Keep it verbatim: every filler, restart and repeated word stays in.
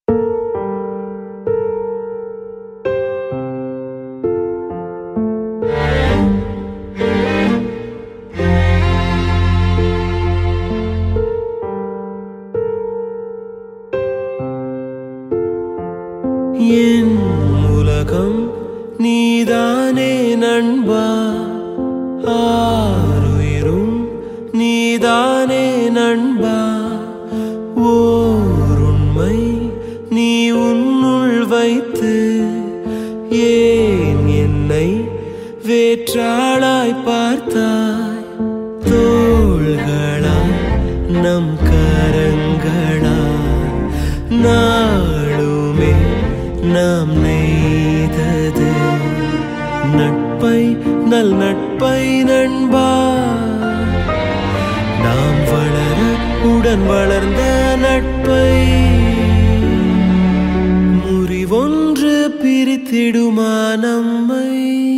என் உலகம் நீதானே நண்பா, ஆருயிரும் நீதானே நண்பா. ஓர் உண்மை நீ உன்னுள் வைத்து ஏன் என்னை வேற்றாளாய் பார்த்தாய்? தோள்களாய் நம் கரங்களாய் நாளுமே நாம் நெய்தது நட்பை, நல் நட்பை நண்பா. நாம் வளர உடன் வளர்ந்த நட்பை முறிவொன்று பிரித்திடுமா நம்மை?